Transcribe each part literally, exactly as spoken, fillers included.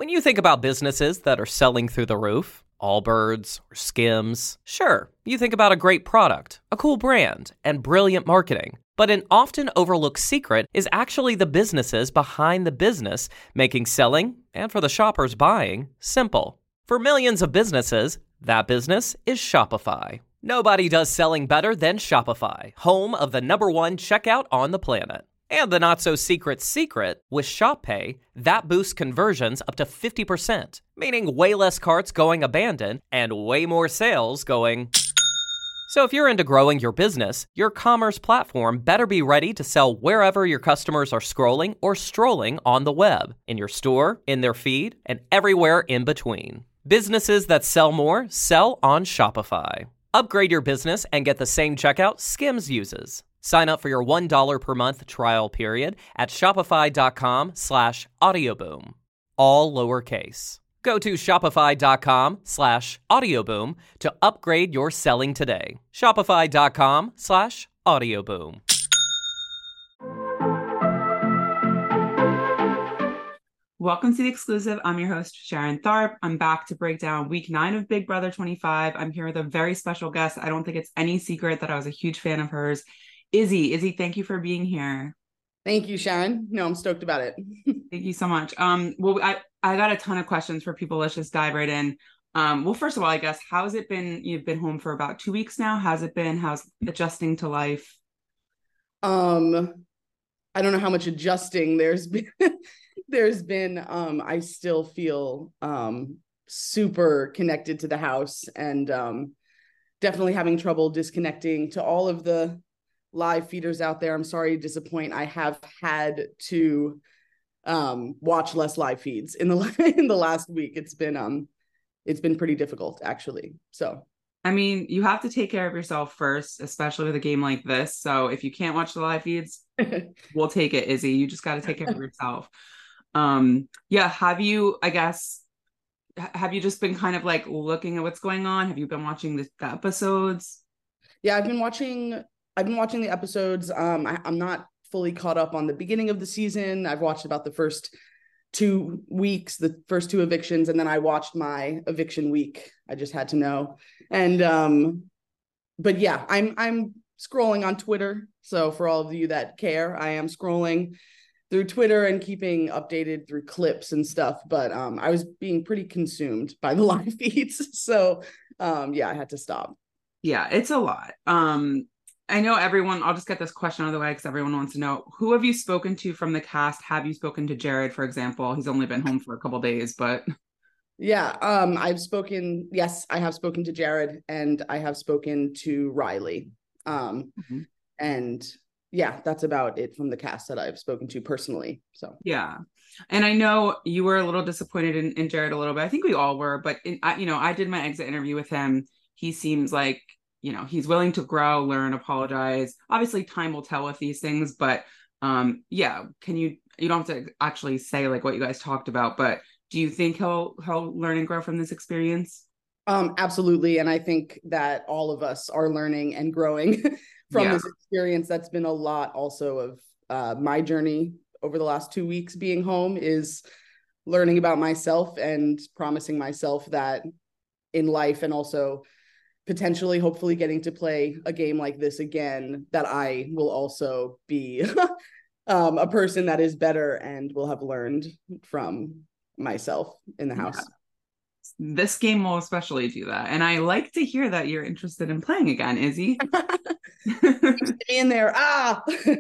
When you think about businesses that are selling through the roof, Allbirds or Skims, sure, you think about a great product, a cool brand, and brilliant marketing. But an often overlooked secret is actually the businesses behind the business, making selling, and for the shoppers buying, simple. For millions of businesses, that business is Shopify. Nobody does selling better than Shopify, home of the number one checkout on the planet. And the not-so-secret secret, with Shop Pay, that boosts conversions up to fifty percent, meaning way less carts going abandoned and way more sales going... So if you're into growing your business, your commerce platform better be ready to sell wherever your customers are scrolling or strolling on the web, in your store, in their feed, and everywhere in between. Businesses that sell more sell on Shopify. Upgrade your business and get the same checkout Skims uses. Sign up for your one dollar per month trial period at shopify.com slash audioboom. All lowercase. Go to shopify.com slash audioboom to upgrade your selling today. Shopify.com slash audioboom. Welcome to The Exclusive. I'm your host, Sharon Tharp. I'm back to break down week nine of Big Brother twenty-five. I'm here with a very special guest. I don't think it's any secret that I was a huge fan of hers. Izzy, Izzy, thank you for being here. Thank you, Sharon. No, I'm stoked about it. Thank you so much. Um, well, I, I got a ton of questions for people. Let's just dive right in. Um, well, first of all, I guess, how's it been? You've been home for about two weeks now. How's it been? How's adjusting to life? Um, I don't know how much adjusting there's been. there's been, um, I still feel um, super connected to the house and um, definitely having trouble disconnecting to all of the live feeders out there. I'm sorry to disappoint. I have had to um, watch less live feeds in the in the last week. It's been um, it's been pretty difficult, actually. So, I mean, you have to take care of yourself first, especially with a game like this. So if you can't watch the live feeds, we'll take it, Izzy. You just got to take care of yourself. Um, yeah. Have you, I guess, have you just been kind of like looking at what's going on? Have you been watching the, the episodes? Yeah, I've been watching, I've been watching the episodes. Um, I, I'm not fully caught up on the beginning of the season. I've watched about the first two weeks, the first two evictions, and then I watched my eviction week. I just had to know. And, um, but yeah, I'm, I'm scrolling on Twitter. So for all of you that care, I am scrolling through Twitter and keeping updated through clips and stuff. But um, I was being pretty consumed by the live feeds. So um, yeah, I had to stop. Yeah, it's a lot. Um, I know everyone, I'll just get this question out of the way because everyone wants to know, who have you spoken to from the cast? Have you spoken to Jared, for example? He's only been home for a couple days, but... Yeah, um, I've spoken, yes, I have spoken to Jared and I have spoken to Riley. Um, mm-hmm. And yeah, that's about it from the cast that I've spoken to personally. So yeah. And I know you were a little disappointed in, in Jared a little bit. I think we all were, but in, I, you know, I did my exit interview with him. He seems like, you know, he's willing to grow, learn, apologize. Obviously time will tell with these things, but um, yeah, can you, you don't have to actually say like what you guys talked about, but do you think he'll, he'll learn and grow from this experience? Um, absolutely. And I think that all of us are learning and growing from yeah. this experience. That's been a lot also of uh, my journey over the last two weeks being home, is learning about myself and promising myself that in life, and also potentially, hopefully getting to play a game like this again, that I will also be um, a person that is better and will have learned from myself in the house. Yeah. This game will especially do that. And I like to hear that you're interested in playing again, Izzy. in there. Ah.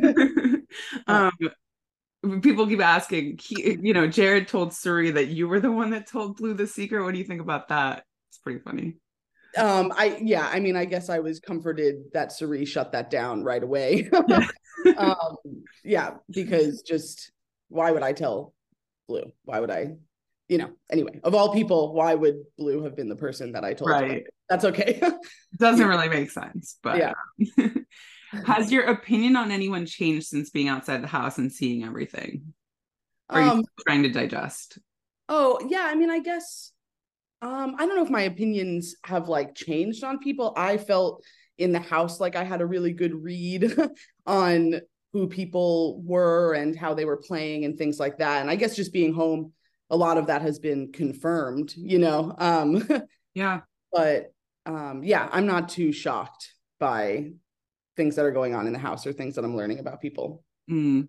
um, people keep asking, he, you know, Jared told Suri that you were the one that told Blue the secret. What do you think about that? It's pretty funny. Um, I, yeah, I mean, I guess I was comforted that Suri shut that down right away. Yeah. um, yeah, because just why would I tell Blue? Why would I, you know, anyway, of all people, why would Blue have been the person that I told? Right. That's okay. Doesn't yeah. really make sense, but yeah. Has your opinion on anyone changed since being outside the house and seeing everything? Or are you um, trying to digest? Oh, yeah. I mean, I guess, um, I don't know if my opinions have like changed on people. I felt in the house like I had a really good read on who people were and how they were playing and things like that. And I guess just being home a lot of that has been confirmed, you know. Um, yeah. But um, yeah, I'm not too shocked by things that are going on in the house or things that I'm learning about people. Mm.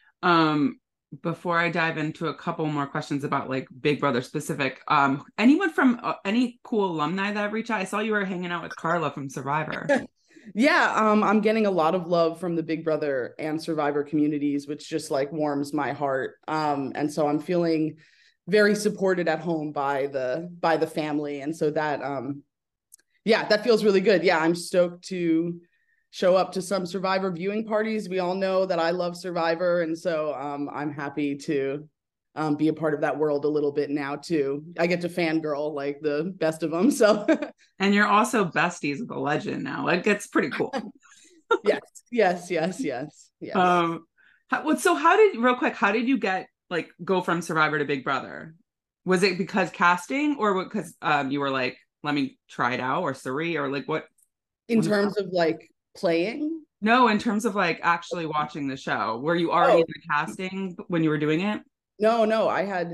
Um, before I dive into a couple more questions about like Big Brother specific, um, anyone from uh, any cool alumni that have reached out? I saw you were hanging out with Carla from Survivor. Yeah, um, I'm getting a lot of love from the Big Brother and Survivor communities, which just like warms my heart. Um, and so I'm feeling very supported at home by the by the family, and so that um, yeah, that feels really good. Yeah, I'm stoked to show up to some Survivor viewing parties. We all know that I love Survivor, and so um, I'm happy to um, be a part of that world a little bit now too. I get to fangirl like the best of them. So, and you're also besties with a legend now. Like it's pretty cool. yes, yes, yes, yes, yes. Um, how, so how did real quick? How did you get like go from Survivor to Big Brother? Was it because casting, or because um, you were like, let me try it out, or Suri, or like what? In terms of like playing? No, in terms of like actually watching the show. Were you already oh. in the casting when you were doing it? No, no, I had,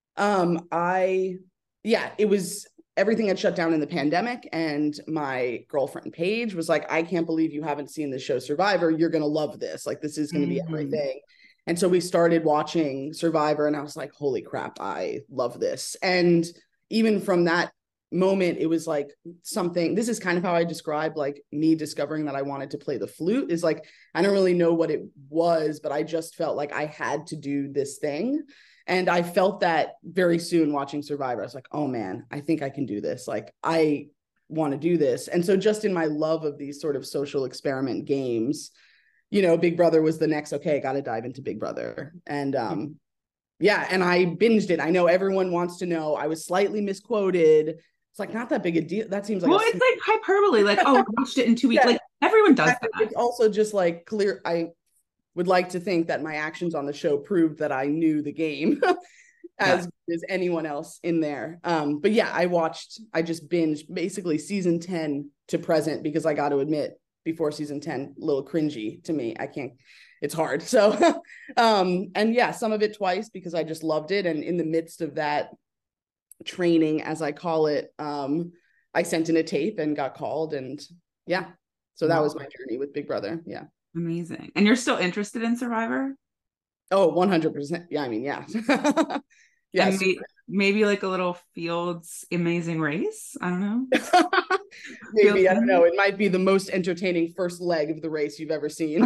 um, I, yeah, it was, everything had shut down in the pandemic, and my girlfriend Paige was like, I can't believe you haven't seen the show Survivor. You're going to love this. Like, this is going to mm-hmm. be everything. And so we started watching Survivor, and I was like, holy crap, I love this. And even from that moment, it was like something, this is kind of how I describe like me discovering that I wanted to play the flute, is like, I don't really know what it was, but I just felt like I had to do this thing. And I felt that very soon watching Survivor. I was like, oh man, I think I can do this. Like, I want to do this. And so just in my love of these sort of social experiment games, you know, Big Brother was the next, okay, I got to dive into Big Brother. And um, yeah, and I binged it. I know everyone wants to know, I was slightly misquoted. It's like not that big a deal. That seems like well, it's like hyperbole. Like, oh, I watched it in two weeks. Yeah. Like everyone does that. It's also just like clear. I would like to think that my actions on the show proved that I knew the game as good as anyone else in there. Um, but yeah, I watched. I just binged basically season ten to present, because I got to admit, before season ten, a little cringy to me. I can't. It's hard. So, um, and yeah, some of it twice because I just loved it. And in the midst of that training, as I call it, um I sent in a tape and got called, and yeah, so that wow. was my journey with Big Brother. Yeah, amazing. And you're still interested in Survivor? Oh, one hundred percent. Yeah, I mean, yeah. Yeah, maybe, maybe like a little Fields Amazing Race. I don't know. Maybe Fields I don't know. It might be the most entertaining first leg of the race you've ever seen.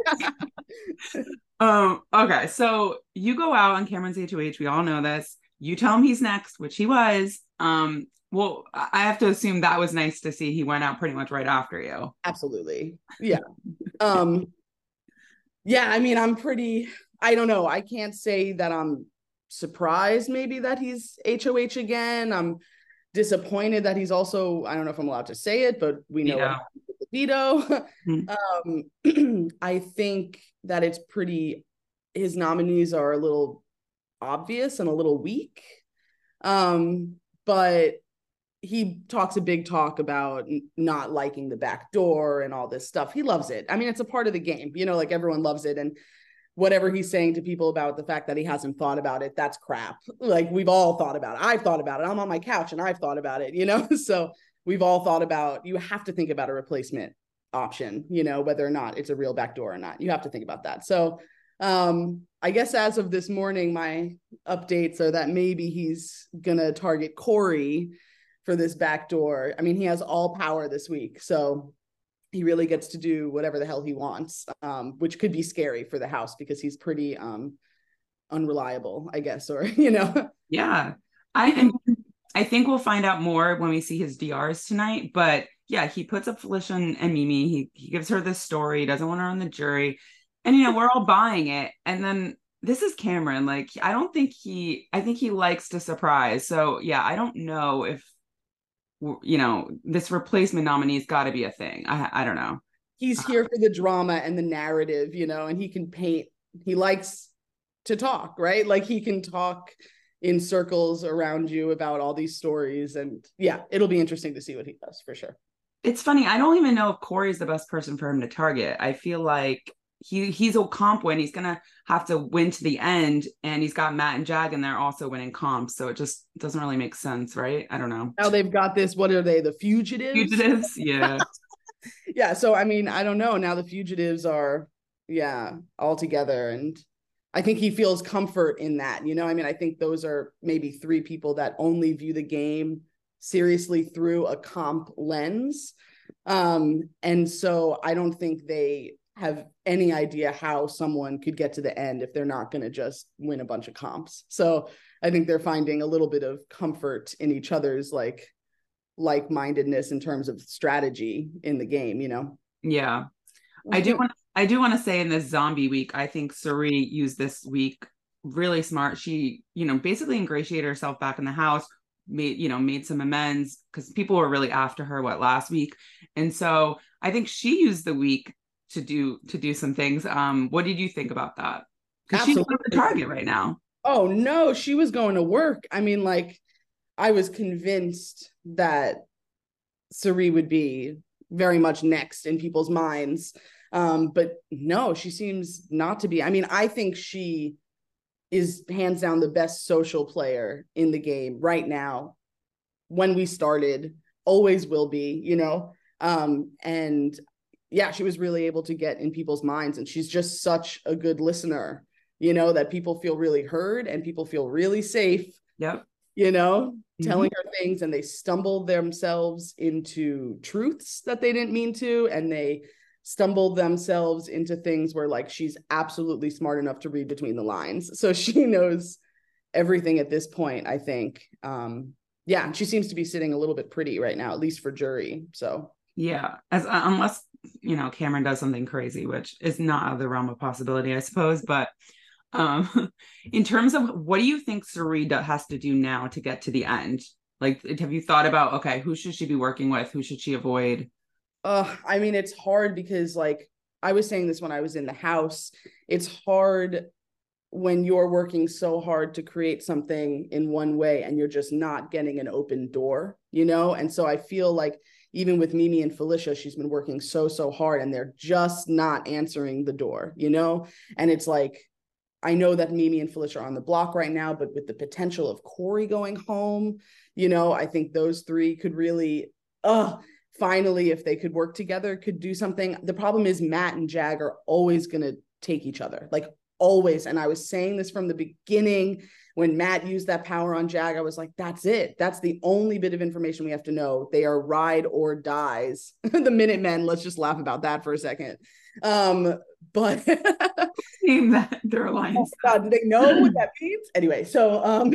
um okay, so you go out on Cameron's H O H. We all know this. You tell him he's next, which he was. Um, well, I have to assume that was nice to see. He went out pretty much right after you. Absolutely. Yeah. um, yeah, I mean, I'm pretty, I don't know. I can't say that I'm surprised maybe that he's H O H again. I'm disappointed that he's also, I don't know if I'm allowed to say it, but we know yeah. what happened with the veto. Mm-hmm. um, I think that it's pretty, his nominees are a little obvious and a little weak, um but he talks a big talk about not liking the back door and all this stuff. He loves it. I mean, it's a part of the game, you know, like everyone loves it. And whatever he's saying to people about the fact that he hasn't thought about it, that's crap. Like, we've all thought about it. I've thought about it. I'm on my couch and I've thought about it, you know. So we've all thought about, you have to think about a replacement option, you know, whether or not it's a real back door or not. You have to think about that. So um I guess as of this morning, my updates are that maybe he's gonna target Corey for this backdoor. I mean, he has all power this week, so he really gets to do whatever the hell he wants, um, which could be scary for the house because he's pretty um unreliable, I guess, or you know. Yeah, I I think we'll find out more when we see his D Rs tonight. But yeah, he puts up Felicia and Mimi. He he gives her this story. He doesn't want her on the jury. And, you know, we're all buying it. And then this is Cameron. Like, I don't think he, I think he likes to surprise. So, yeah, I don't know if, you know, this replacement nominee's got to be a thing. I I don't know. He's here for the drama and the narrative, you know, and he can paint. He likes to talk, right? Like, he can talk in circles around you about all these stories. And yeah, it'll be interesting to see what he does for sure. It's funny. I don't even know if Corey's the best person for him to target. I feel like he he's a comp win. He's gonna have to win to the end, and he's got Matt and Jag, and they're also winning comps. So it just doesn't really make sense, right? I don't know. Now they've got this. What are they? The Fugitives. Fugitives, yeah. Yeah. So I mean, I don't know. Now the Fugitives are, yeah, all together, and I think he feels comfort in that. You know, I mean, I think those are maybe three people that only view the game seriously through a comp lens. Um, and so I don't think they have any idea how someone could get to the end if they're not going to just win a bunch of comps. So I think they're finding a little bit of comfort in each other's like like-mindedness in terms of strategy in the game, you know? Yeah. I do want I do want to say in this zombie week, I think Cirie used this week really smart. She, you know, basically ingratiated herself back in the house, made, you know, made some amends because people were really after her what last week. And so I think she used the week to do to do some things. Um, what did you think about that? Because she's on the target right now. Oh no, she was going to work. I mean, like, I was convinced that Cirie would be very much next in people's minds. Um, but no, she seems not to be. I mean, I think she is hands down the best social player in the game right now. When we started, always will be, you know? Um, and yeah, she was really able to get in people's minds, and she's just such a good listener, you know, that people feel really heard and people feel really safe. Yep. You know, mm-hmm. telling her things, and they stumbled themselves into truths that they didn't mean to. And they stumbled themselves into things where like, she's absolutely smart enough to read between the lines. So she knows everything at this point, I think. Um, yeah. She seems to be sitting a little bit pretty right now, at least for jury. So yeah, as uh, unless, you know, Cameron does something crazy, which is not out of the realm of possibility, I suppose. But um, in terms of what do you think Cirie has to do now to get to the end? Like, have you thought about, okay, who should she be working with? Who should she avoid? Uh, I mean, it's hard because like I was saying this when I was in the house, it's hard when you're working so hard to create something in one way and you're just not getting an open door, you know? And so I feel like even with Mimi and Felicia, she's been working so, so hard and they're just not answering the door, you know? And it's like, I know that Mimi and Felicia are on the block right now, but with the potential of Corey going home, you know, I think those three could really, uh, finally, if they could work together, could do something. The problem is Matt and Jag are always going to take each other, like always. And I was saying this from the beginning when Matt used that power on Jag. I was like, that's it. That's the only bit of information we have to know. They are ride or dies. The Minutemen, let's just laugh about that for a second. Um, but that their alliance. Oh God, do they know what that means? Anyway, so um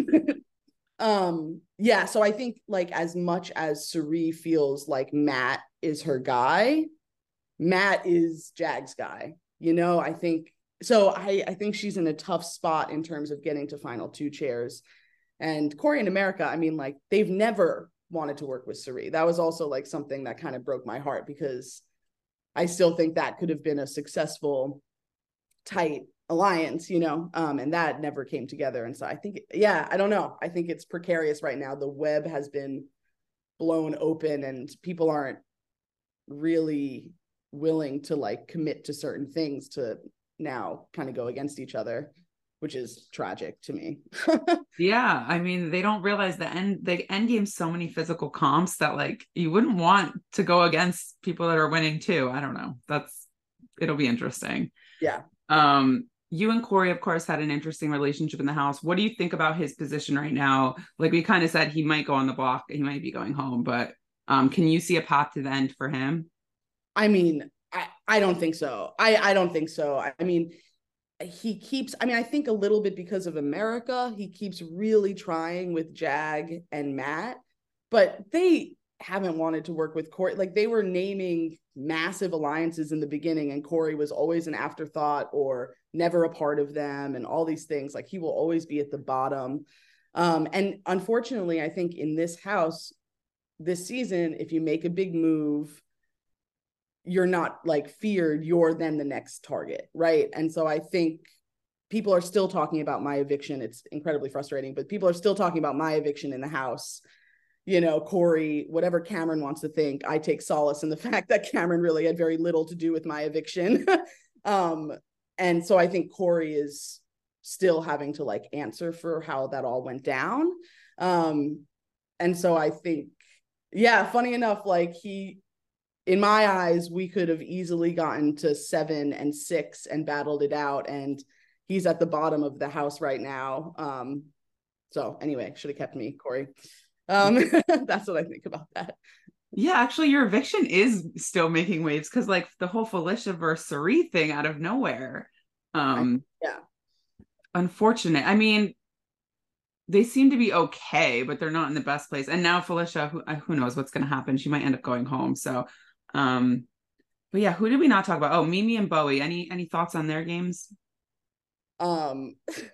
um yeah, so I think like as much as Cirie feels like Matt is her guy, Matt is Jag's guy. You know, I think so I I think she's in a tough spot in terms of getting to final two chairs. And Corey and America, I mean, like they've never wanted to work with Cirie. That was also like something that kind of broke my heart because I still think that could have been a successful, tight alliance, you know, um, and that never came together. And so I think, yeah, I don't know. I think it's precarious right now. The web has been blown open and people aren't really willing to like commit to certain things to now kind of go against each other, which is tragic to me. Yeah, I mean, they don't realize the end the end game's so many physical comps that like you wouldn't want to go against people that are winning too. I don't know. That's it'll be interesting. Yeah. Um, you and Corey, of course, had an interesting relationship in the house. What do you think about his position right now? Like we kind of said, he might go on the block, he might be going home, but um, can you see a path to the end for him? I mean, I, I don't think so. I, I don't think so. I, I mean, he keeps, I mean, I think a little bit because of America, he keeps really trying with Jag and Matt, but they haven't wanted to work with Corey. Like they were naming massive alliances in the beginning and Corey was always an afterthought or never a part of them and all these things. Like he will always be at the bottom. Um, and unfortunately, I think in this house this season, if you make a big move, you're not like feared, you're then the next target, right? And so I think people are still talking about my eviction. It's incredibly frustrating, but people are still talking about my eviction in the house. You know, Corey, whatever Cameron wants to think, I take solace in the fact that Cameron really had very little to do with my eviction. Um, and so I think Corey is still having to like answer for how that all went down. Um, and so I think, yeah, funny enough, like he, in my eyes, we could have easily gotten to seven and six and battled it out. And he's at the bottom of the house right now. Um, so anyway, should have kept me, Corey. Um, that's what I think about that. Yeah, actually, your eviction is still making waves because, like, the whole Felicia versus Cirie thing out of nowhere. Um, I, yeah. Unfortunate. I mean, they seem to be okay, but they're not in the best place. And now Felicia, who who knows what's going to happen? She might end up going home. So, um, but yeah, who did we not talk about? Oh, Mimi and Bowie. Any any thoughts on their games? Um.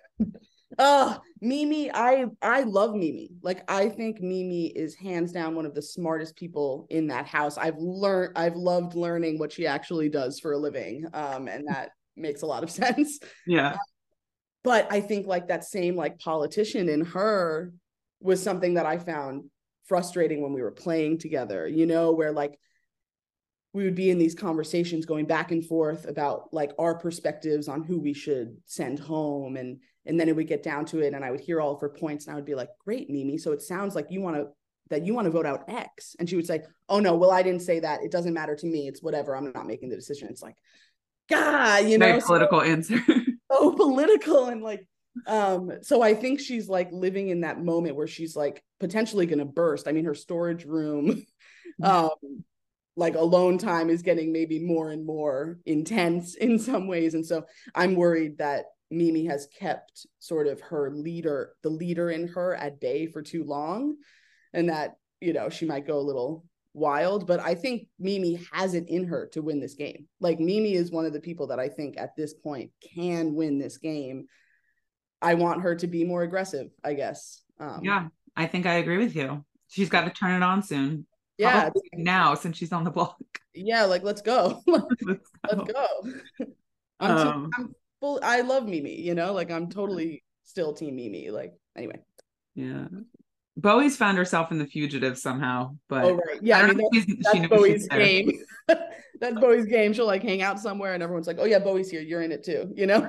Uh, Mimi, I I love Mimi. Like I think Mimi is hands down one of the smartest people in that house. I've learned I've loved learning what she actually does for a living. Um, and that makes a lot of sense. Yeah. Uh, but I think like that same like politician in her was something that I found frustrating when we were playing together, you know, where like we would be in these conversations going back and forth about like our perspectives on who we should send home. And and then it would get down to it and I would hear all of her points and I would be like, great, Mimi. So it sounds like you want to, that you want to vote out X. And she would say, oh no, well, I didn't say that. It doesn't matter to me. It's whatever. I'm not making the decision. It's like, God, you know, very political so, answer. So political. And like, um, so I think she's like living in that moment where she's like potentially going to burst. I mean, her storage room, um, like alone time is getting maybe more and more intense in some ways. And so I'm worried that Mimi has kept sort of her leader, the leader in her at bay for too long. And that, you know, she might go a little wild, but I think Mimi has it in her to win this game. Like Mimi is one of the people that I think at this point can win this game. I want her to be more aggressive, I guess. Um, yeah, I think I agree with you. She's got to turn it on soon. Yeah. Probably now since she's on the block. Yeah, like let's go. let's go. Let's go. I'm, um, too, I'm full. I love Mimi, you know, like I'm totally still team Mimi. Like anyway. Yeah. Bowie's found herself in The Fugitive somehow, but oh right, yeah. I, I mean that's, that's she Bowie's game. That's Bowie's game. She'll like hang out somewhere, and everyone's like, "Oh yeah, Bowie's here. You're in it too," you know.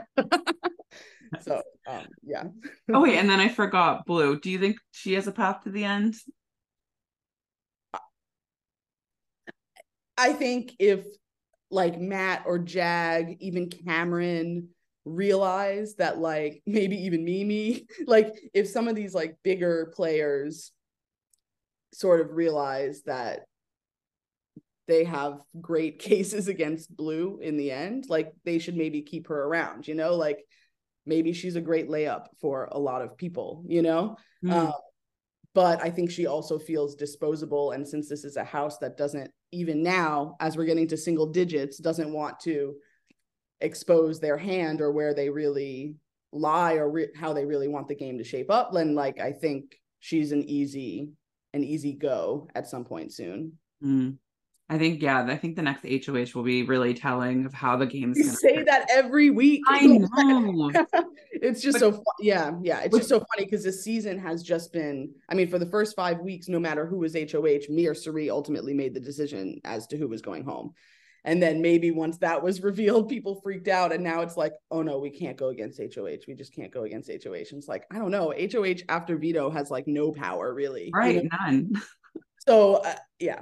So um, yeah. Oh wait, and then I forgot Blue. Do you think she has a path to the end? I think if like Matt or Jag, even Cameron realize that like maybe even Mimi, like if some of these like bigger players sort of realize that they have great cases against Blue in the end, like they should maybe keep her around, you know, like maybe she's a great layup for a lot of people, you know. Mm. Um, but I think she also feels disposable. And since this is a house that doesn't, even now, as we're getting to single digits, doesn't want to expose their hand or where they really lie or re- how they really want the game to shape up, then like, I think she's an easy, an easy go at some point soon. Mm. I think, yeah, I think the next H O H will be really telling of how the game's going to say that every week. I know. It's just but, so, fun. yeah, yeah. It's but, just so funny because this season has just been, I mean, for the first five weeks, no matter who was H O H, me or Cirie ultimately made the decision as to who was going home. And then maybe once that was revealed, people freaked out. And now it's like, oh no, we can't go against H O H. We just can't go against H O H. And it's like, I don't know. H O H after veto has like no power really. Right, you know? None. So uh, yeah.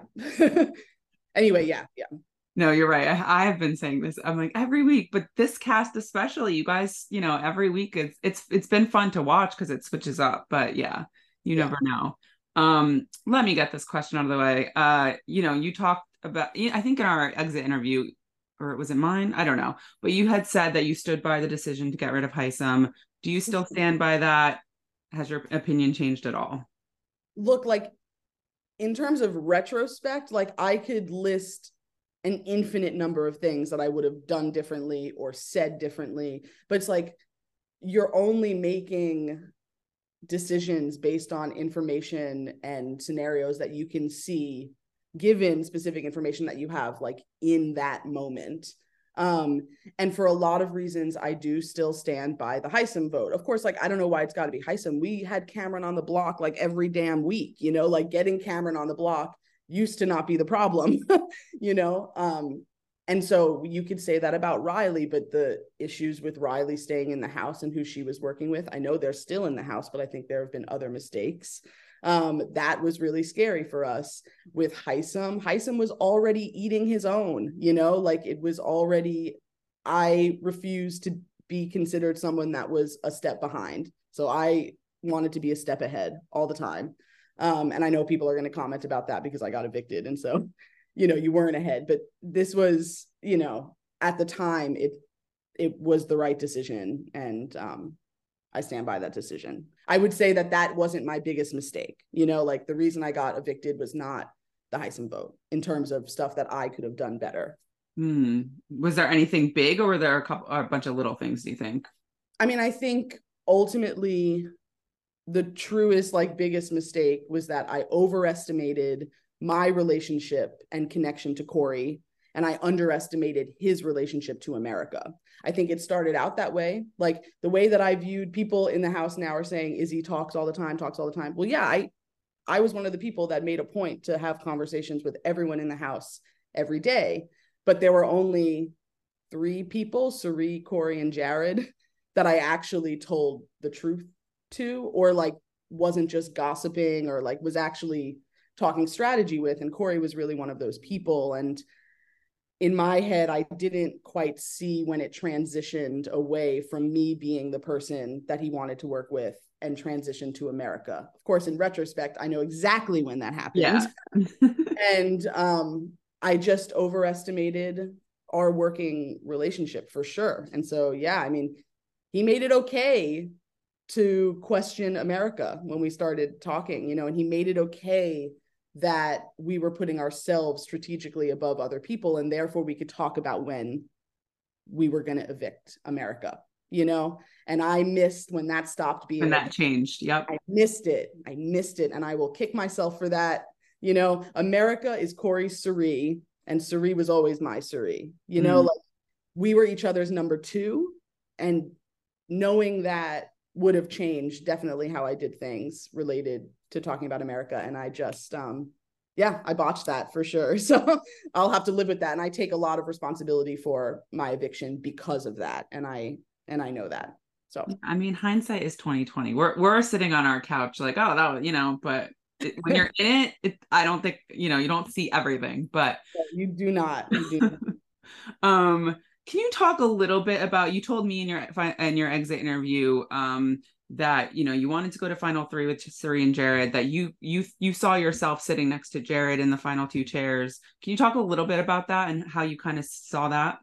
Anyway, yeah, yeah. No, you're right. I, I have been saying this. I'm like every week, but this cast especially, you guys, you know, every week it's it's it's been fun to watch because it switches up. But yeah, you yeah. never know. Um, let me get this question out of the way. Uh, you know, you talked about, I think in our exit interview, or was it mine? I don't know. But you had said that you stood by the decision to get rid of Hisam. Do you still stand by that? Has your opinion changed at all? Look, like in terms of retrospect, like I could list an infinite number of things that I would have done differently or said differently, but it's like you're only making decisions based on information and scenarios that you can see given specific information that you have like in that moment. Um, and for a lot of reasons, I do still stand by the Hisam vote. Of course, like, I don't know why it's got to be Hisam. We had Cameron on the block like every damn week, you know, like getting Cameron on the block used to not be the problem, you know? Um, And so you could say that about Riley, but the issues with Riley staying in the house and who she was working with, I know they're still in the house, but I think there have been other mistakes. Um, that was really scary for us. With Hisam, Hisam was already eating his own, you know, like it was already, I refused to be considered someone that was a step behind. So I wanted to be a step ahead all the time. Um, and I know people are going to comment about that because I got evicted. And so, you know, you weren't ahead, but this was, you know, at the time it, it was the right decision. And um, I stand by that decision. I would say that that wasn't my biggest mistake. You know, like the reason I got evicted was not the Hisam vote in terms of stuff that I could have done better. Hmm. Was there anything big, or were there a couple, a bunch of little things, do you think? I mean, I think ultimately the truest, like biggest mistake was that I overestimated my relationship and connection to Corey, and I underestimated his relationship to America. I think it started out that way. Like the way that I viewed people in the house now are saying, Izzy talks all the time, talks all the time. Well, yeah, I, I was one of the people that made a point to have conversations with everyone in the house every day, but there were only three people, Cirie, Corey, and Jared, that I actually told the truth to, or like wasn't just gossiping, or like was actually talking strategy with. And Corey was really one of those people. And in my head, I didn't quite see when it transitioned away from me being the person that he wanted to work with and transition to America. Of course, in retrospect, I know exactly when that happened. Yeah. And um, I just overestimated our working relationship for sure. And so, yeah, I mean, he made it okay to question America when we started talking, you know, and he made it okay that we were putting ourselves strategically above other people, and therefore we could talk about when we were going to evict America, you know. And I missed when that stopped being, and that changed. Yep. I missed it. I missed it. And I will kick myself for that. You know, America is Corey's Cirie, and Cirie was always my Cirie, you know, mm. like we were each other's number two, and knowing that would have changed definitely how I did things related to talking about America. And I just, um, yeah, I botched that for sure. So I'll have to live with that. And I take a lot of responsibility for my eviction because of that. And I, and I know that. So, I mean, hindsight is twenty twenty. We're, we're sitting on our couch like, oh, that was, you know, but it, when you're in it, it, I don't think, you know, you don't see everything, but you do not, you do not. um, can you talk a little bit about, you told me in your in your exit interview um, that, you know, you wanted to go to final three with Cirie and Jared, that you you you saw yourself sitting next to Jared in the final two chairs. Can you talk a little bit about that and how you kind of saw that?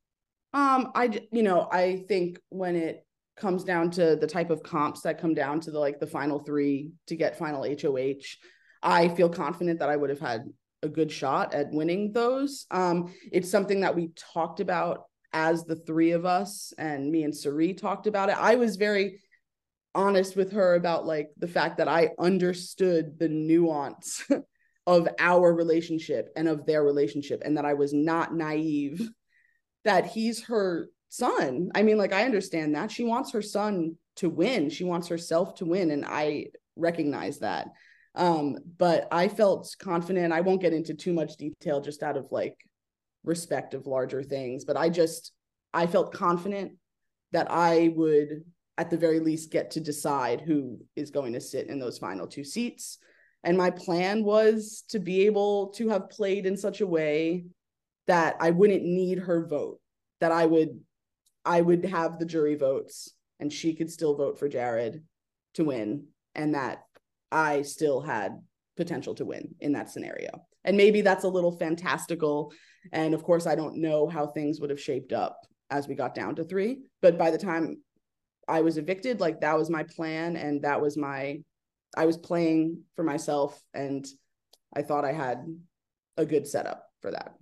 Um, I, you know, I think when it comes down to the type of comps that come down to the, like the final three to get final H O H, I feel confident that I would have had a good shot at winning those. Um, it's something that we talked about as the three of us, and me and Cirie talked about it. I was very honest with her about like the fact that I understood the nuance of our relationship and of their relationship, and that I was not naive, that he's her son. I mean, like, I understand that she wants her son to win. She wants herself to win. And I recognize that. Um, but I felt confident. I won't get into too much detail just out of like respect of larger things, but I just, I felt confident that I would at the very least get to decide who is going to sit in those final two seats. And my plan was to be able to have played in such a way that I wouldn't need her vote, that I would, I would have the jury votes and she could still vote for Jared to win, and that I still had potential to win in that scenario. And maybe that's a little fantastical. And of course, I don't know how things would have shaped up as we got down to three. But by the time I was evicted, like that was my plan. And that was my, I was playing for myself. And I thought I had a good setup for that.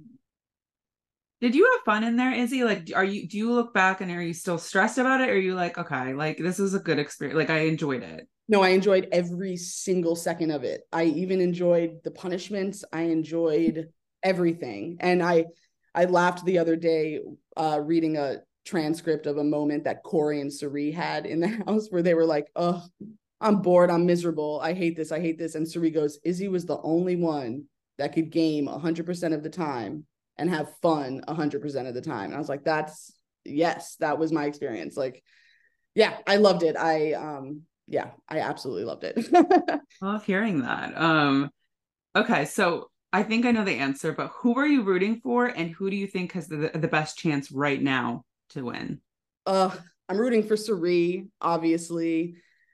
Did you have fun in there, Izzy? Like, are you, do you look back and are you still stressed about it? Or are you like, okay, like this was a good experience. Like I enjoyed it. No, I enjoyed every single second of it. I even enjoyed the punishments. I enjoyed everything. And I, I laughed the other day uh, reading a transcript of a moment that Corey and Cirie had in the house where they were like, oh, I'm bored. I'm miserable. I hate this. I hate this. And Cirie goes, Izzy was the only one that could game one hundred percent of the time and have fun one hundred percent of the time. And I was like, that's, yes, that was my experience. Like, yeah, I loved it. I, um, yeah, I absolutely loved it. I love hearing that. Um, okay, so I think I know the answer, but who are you rooting for, and who do you think has the, the best chance right now to win? Uh, I'm rooting for Cirie, obviously,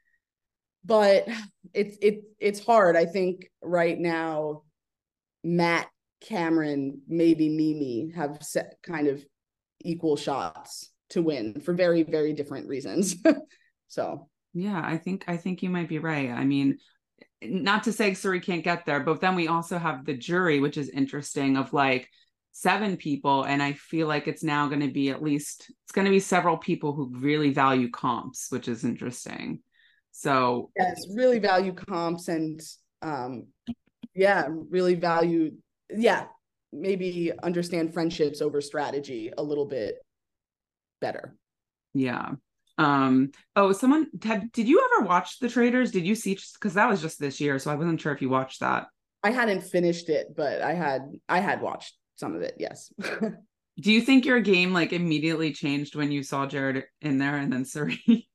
but it's it it's hard. I think right now, Matt, Cameron, maybe Mimi have set kind of equal shots to win for very, very different reasons. So yeah, I think I think you might be right. I mean, not to say Cirie can't get there, but then we also have the jury, which is interesting, of like seven people. And I feel like it's now going to be at least, it's going to be several people who really value comps, which is interesting. So yes, really value comps and um, yeah, really value, yeah, maybe understand friendships over strategy a little bit better. Yeah. Um, oh, someone had, did you ever watch The Traitors? Did you see, because that was just this year, so I wasn't sure if you watched that. I hadn't finished it, but I had I had watched some of it, yes. Do you think your game like immediately changed when you saw Jared in there and then Cirie?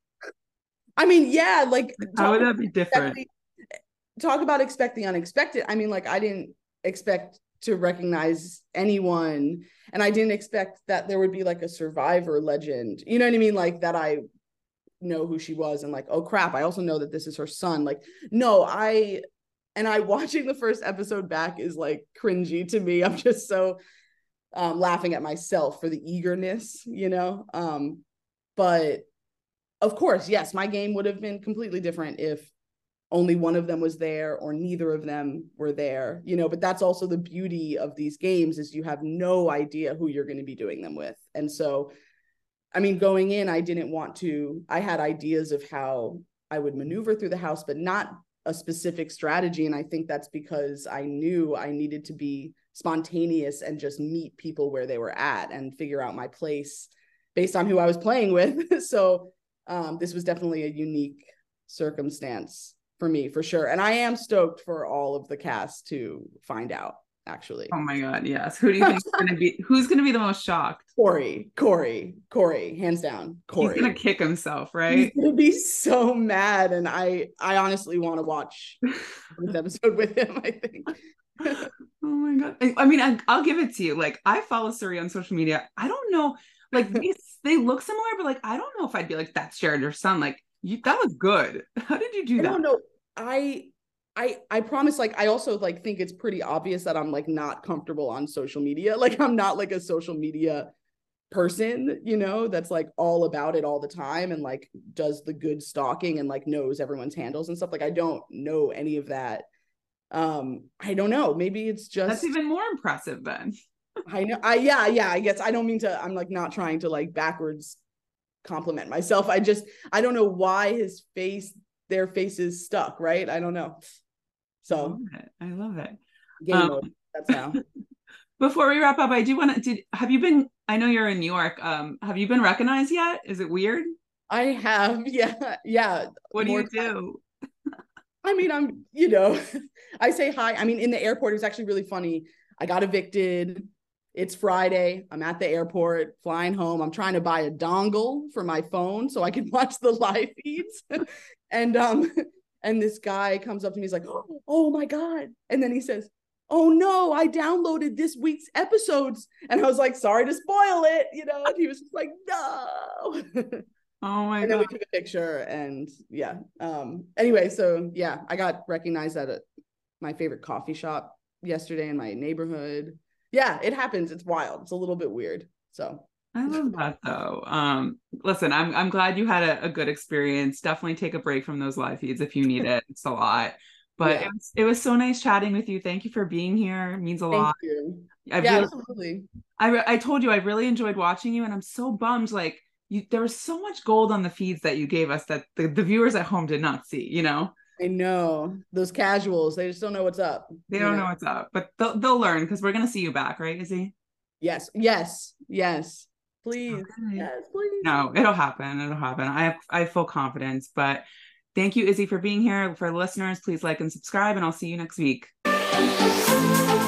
I mean, yeah, like how would that be different? Talk about expect the unexpected. I mean, like I didn't expect to recognize anyone, and I didn't expect that there would be like a Survivor legend. You know what I mean? Like that I know who she was, and like, oh crap, I also know that this is her son. Like, no, I and I watching the first episode back is like cringy to me. I'm just so um, laughing at myself for the eagerness, you know? Um, but of course, yes, my game would have been completely different if only one of them was there or neither of them were there, you know, but that's also the beauty of these games is you have no idea who you're going to be doing them with. And so, I mean, going in, I didn't want to, I had ideas of how I would maneuver through the house, but not a specific strategy. And I think that's because I knew I needed to be spontaneous and just meet people where they were at and figure out my place based on who I was playing with. So um, this was definitely a unique circumstance for me, for sure. And I am stoked for all of the cast to find out, actually. Oh my God, yes. Who do you think is going to be, who's going to be the most shocked? Corey, Corey, Corey, hands down. Corey. He's going to kick himself, right? He's going to be so mad. And I, I honestly want to watch this episode with him, I think. Oh my God. I, I mean, I, I'll give it to you. Like, I follow Cirie on social media. I don't know, like, they, they look similar, but like, I don't know if I'd be like, that's Jared, your son. Like, you, that was good. How did you do I that? I don't know. I I I promise, like, I also like think it's pretty obvious that I'm like not comfortable on social media. Like I'm not like a social media person, you know, that's like all about it all the time and like does the good stalking and like knows everyone's handles and stuff. Like I don't know any of that. Um, I don't know. Maybe it's just that's even more impressive then. I know. I yeah, yeah, I guess I don't mean to, I'm like not trying to like backwards compliment myself. I just I don't know why his face their faces stuck, right? I don't know. So I love it. I love it. Game um, mode. That's how. Before we wrap up, I do want to did have you been I know you're in New York. Um, have you been recognized yet? Is it weird? I have, yeah, yeah. What do you do? I mean, I'm, you know, I say hi. I mean, in the airport, it was actually really funny. I got evicted. It's Friday. I'm at the airport, flying home. I'm trying to buy a dongle for my phone so I can watch the live feeds. And um, and this guy comes up to me, he's like, oh my God. And then he says, oh no, I downloaded this week's episodes. And I was like, sorry to spoil it, you know, and he was just like, no. Oh my and God. then we took a picture and yeah. Um, anyway, so yeah, I got recognized at a, my favorite coffee shop yesterday in my neighborhood. Yeah, it happens. It's wild. It's a little bit weird. So I love that though. Um, listen, I'm I'm glad you had a, a good experience. Definitely take a break from those live feeds if you need it. It's a lot. But yeah. it, was, it was so nice chatting with you. Thank you for being here. It means a Thank lot. You. I yeah, really, absolutely. I I told you I really enjoyed watching you, and I'm so bummed. Like you, there was so much gold on the feeds that you gave us that the, the viewers at home did not see. You know. I know those casuals. They just don't know what's up. They don't know? know what's up, but they'll they'll learn because we're gonna see you back, right, Izzy? Yes, yes, yes. Please, okay. yes, please. No, it'll happen. It'll happen. I have I have full confidence. But thank you, Izzy, for being here. For listeners, please like and subscribe, and I'll see you next week.